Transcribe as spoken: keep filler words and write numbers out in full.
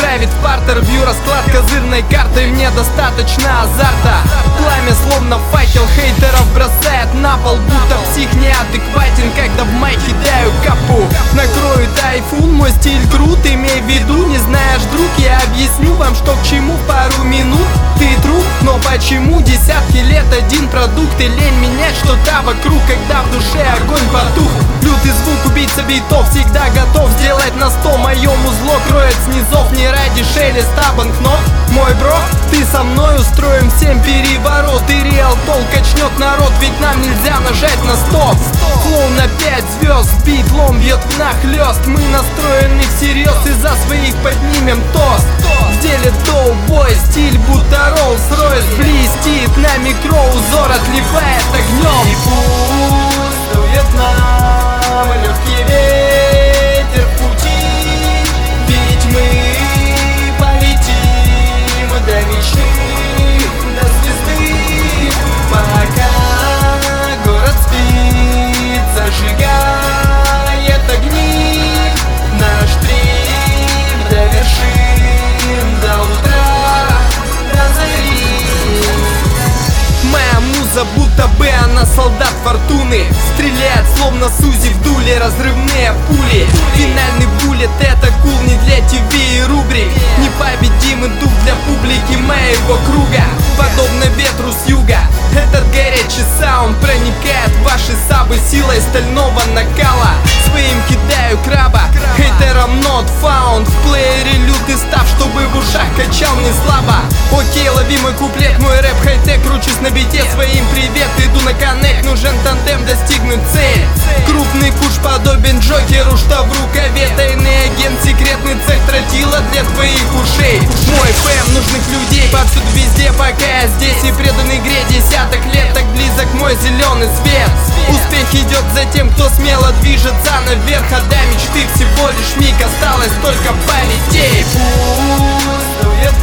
ставит в партер. Бью расклад козырной картой, мне достаточно азарта. Пламя словно факел хейтеров бросает на пол, будто псих неадекватен, когда в май кидаю капу. Накрою тайфун, мой стиль крут, имей в виду. Не знаешь, друг, я объясню вам, что к чему в пару минут. Ты труп, но почему десятки лет один продукт? И лень менять что-то вокруг, когда в душе огонь потух. Лютый звук, убийца битов, всегда готов сделать на сто. Мое музло кроет снизов не ради шелеста банкнот. Мой бро, ты со мной, устроим всем переворот. И реал толк качнет народ, ведь нам нельзя нажать на стоп. Флоу на пять звезд, бит лом бьет внахлёст. Мы настроены всерьез и за своих поднимем тост. В деле доубой, стиль будто Роллс-Ройс блестит. На микро узор отливает огнем. И пусть дует нам легкий ветер в пути, ведь мы полетим до мечты, до звезды. Пока город спит, зажигает огни, наш трip до вершин, до утра, до зари. Моя муза будто бы она солдат фортуны, стреляет словно Сузи в дуле, разрывные пули. Финальный буллет это кул не для ТВ и рубрик. Непобедимый дух для публики моего круга, подобно ветру с юга. Этот горячий саунд проникает в ваши сабы силой стального накала. Своим кидаю краба, хейтерам not found. В плеере лютый став, чтобы в ушах качал не слабо. Окей, лови мой куплет, мой рэп хай-тек. Кручусь на бите своим привет, иду на коннект. Нужен тандем достигнуть цель. Крупный куш подобен Джокеру, что в рукаве тайный агент. Секретный цех тротила для твоих ушей. Мой фэм нужных людей повсюду везде, пока я здесь. И предан игре десяток лет, так близок мой зеленый свет. Успех идет за тем, кто смело движется наверх. А до мечты всего лишь миг, осталось только полететь. Пусть дует